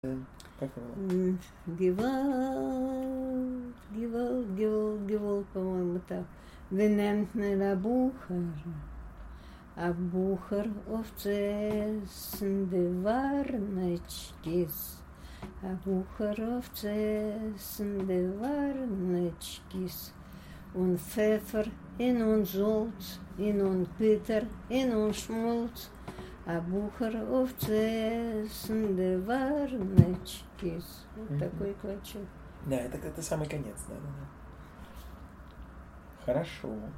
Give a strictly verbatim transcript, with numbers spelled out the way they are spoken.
Как его? Гевал, Гевал, Гевал, Гевал, по-моему, так. Венемтнера Бухар, а Бухар овце сндеварночкис, а Бухар овце сндеварночкис. Un Pfeffer, in un Salz, in un Bitter, in un Schmolz, а Бухар овце сндеварночкис. Вот mm-hmm. такой клочок. Да, это, это самый конец, да, да, да. Хорошо.